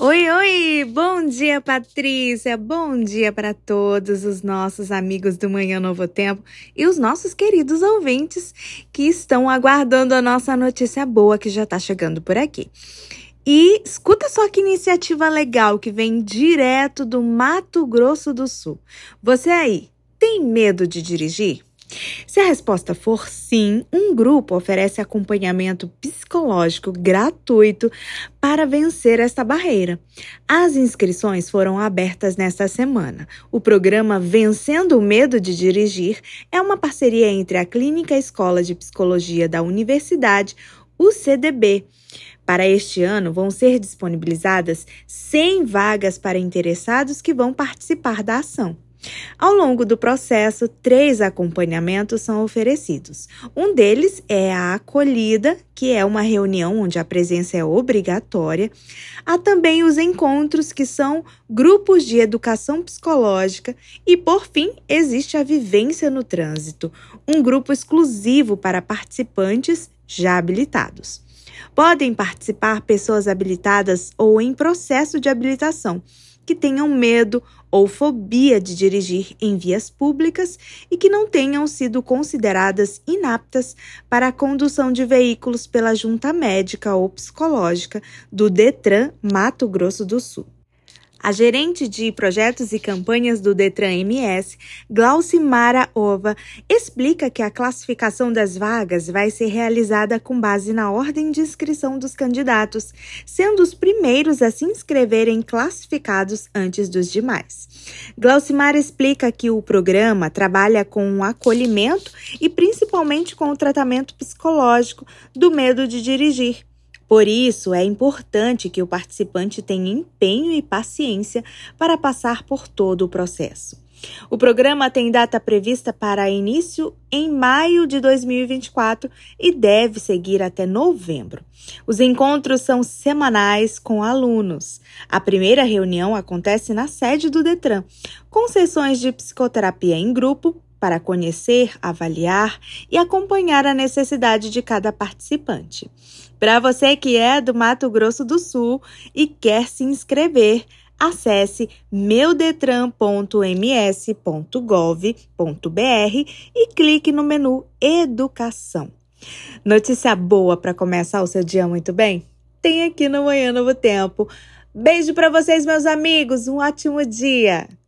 Oi, oi! Bom dia, Patrícia! Bom dia para todos os nossos amigos do Manhã Novo Tempo e os nossos queridos ouvintes que estão aguardando a nossa notícia boa que já está chegando por aqui. E escuta só que iniciativa legal que vem direto do Mato Grosso do Sul. Você aí, tem medo de dirigir? Se a resposta for sim, um grupo oferece acompanhamento psicológico gratuito para vencer esta barreira. As inscrições foram abertas nesta semana. O programa Vencendo o Medo de Dirigir é uma parceria entre a Clínica Escola de Psicologia da Universidade, o CDB. Para este ano, vão ser disponibilizadas 100 vagas para interessados que vão participar da ação. Ao longo do processo, 3 acompanhamentos são oferecidos. Um deles é a acolhida, que é uma reunião onde a presença é obrigatória. Há também os encontros, que são grupos de educação psicológica. E, por fim, existe a vivência no trânsito, um grupo exclusivo para participantes já habilitados. Podem participar pessoas habilitadas ou em processo de habilitação, que tenham medo ou fobia de dirigir em vias públicas e que não tenham sido consideradas inaptas para a condução de veículos pela junta médica ou psicológica do Detran Mato Grosso do Sul. A gerente de projetos e campanhas do Detran MS, Glaucimara Ova, explica que a classificação das vagas vai ser realizada com base na ordem de inscrição dos candidatos, sendo os primeiros a se inscreverem classificados antes dos demais. Glaucimara explica que o programa trabalha com o acolhimento e principalmente com o tratamento psicológico do medo de dirigir. Por isso, é importante que o participante tenha empenho e paciência para passar por todo o processo. O programa tem data prevista para início em maio de 2024 e deve seguir até novembro. Os encontros são semanais com alunos. A primeira reunião acontece na sede do Detran, com sessões de psicoterapia em grupo, para conhecer, avaliar e acompanhar a necessidade de cada participante. Para você que é do Mato Grosso do Sul e quer se inscrever, acesse meudetran.ms.gov.br e clique no menu Educação. Notícia boa para começar o seu dia muito bem? Tem aqui no Manhã Novo Tempo. Beijo para vocês, meus amigos. Um ótimo dia!